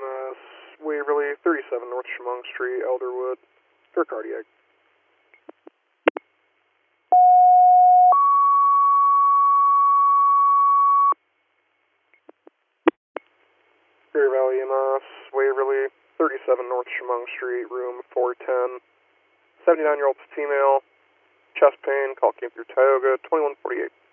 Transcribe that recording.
EMS, Waverly, 37 North Chemung Street, Elderwood, for cardiac. Great Valley EMS, Waverly, 37 North Chemung Street, room 410. 79-year-old female, chest pain, call came through Tioga, 2148.